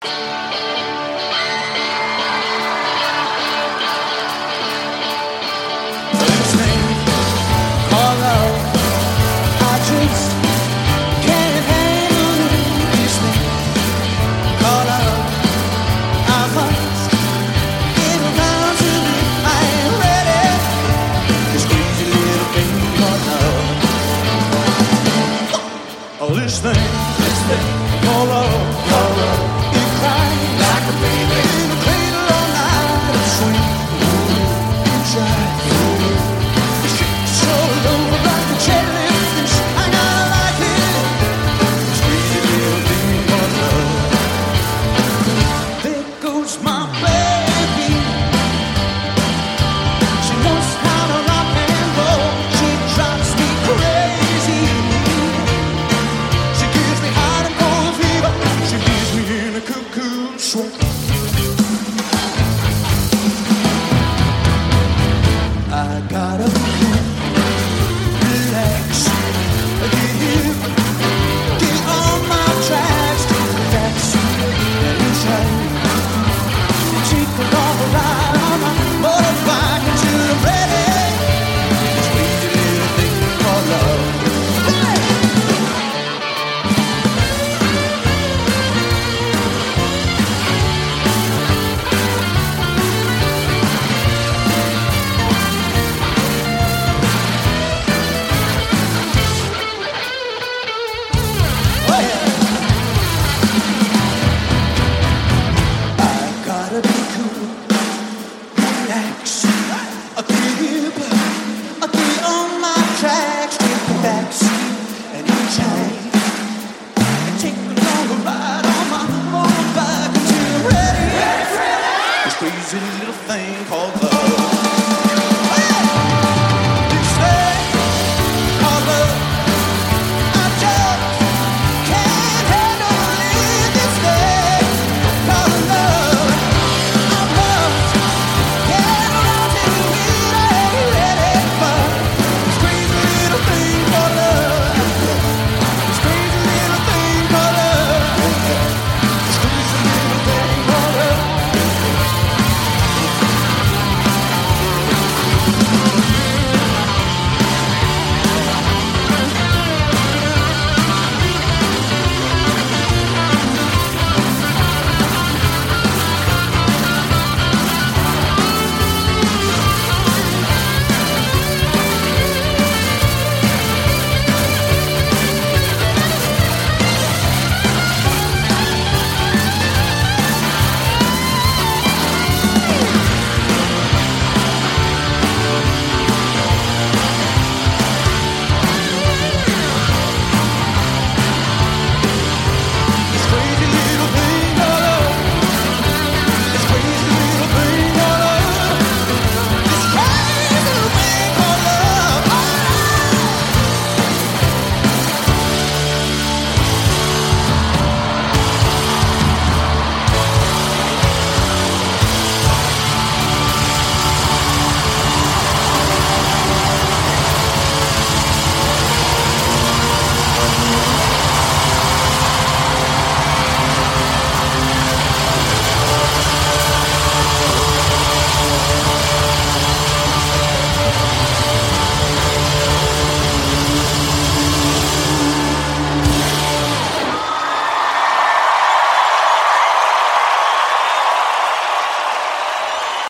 This thing called love, it cries like a baby in a cradle all night. It's sweet inside. It shakes all over like a jellyfish. I gotta like it. This crazy little thing called love. There goes my baby. She knows how to rock and roll. She drives me crazy. I gotta relax, get on my tracks, relax, and try to take a long ride on my motorbike until I'm ready. This crazy little thing called love. Crazy little thing called love.